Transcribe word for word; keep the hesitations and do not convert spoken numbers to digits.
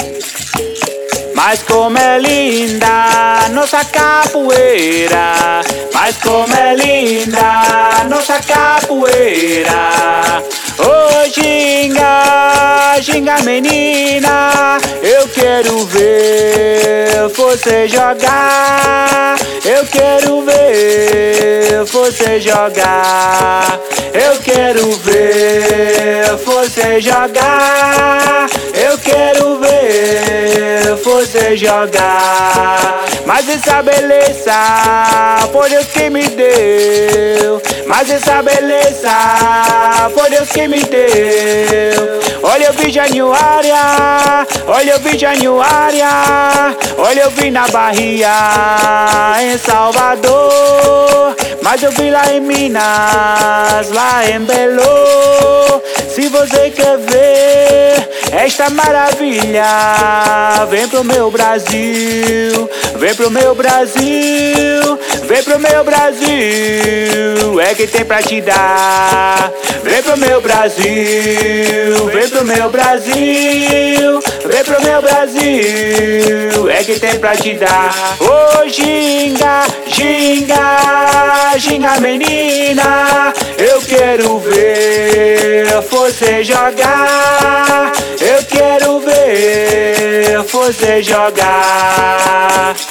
Mas como é linda nossa capoeira, mas como é linda nossa capoeira. Ô ginga, ginga menina, eu quero ver você jogar. Eu quero ver você jogar. Eu quero ver você jogar. Eu quero ver você jogar. Mas essa beleza foi Deus que me deu. Mas essa beleza foi Deus que me deu. Olha eu vi Januária, olha eu vi Januária, olha eu vi na Bahia, em Salvador. Mas eu vi lá em Minas, lá em Belo. Se você quer ver esta maravilha, vem pro meu Brasil, vem pro meu Brasil, vem pro meu Brasil, é que tem pra te dar. Vem pro meu Brasil, vem pro meu Brasil, vem pro meu Brasil, é que tem pra te dar. Ô oh, ginga, ginga, ginga menina, eu quero ver você jogar. Eu quero ver você jogar.